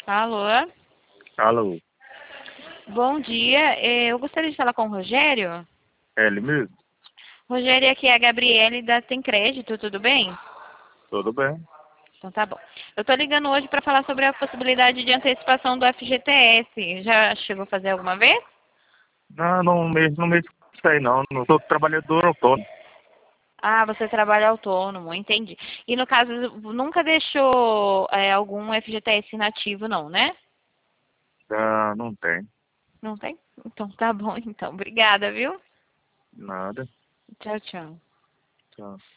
Alô? Alô, Bom dia. Eu gostaria de falar com o Rogério. é ele mesmo? Rogério, aqui é a Gabriele da Tem Crédito, tudo bem? Tudo bem? Então tá bom. Eu tô ligando hoje para falar sobre a possibilidade de antecipação do FGTS. Já chegou a fazer alguma vez? Não, não me sei não, não sou trabalhador autônomo. Ah, você trabalha autônomo, entendi. E no caso, nunca deixou algum FGTS inativo, não, né? Ah, não tem, Não tem? Então tá bom, então. Obrigada, viu? nada. Tchau, tchau. Tchau.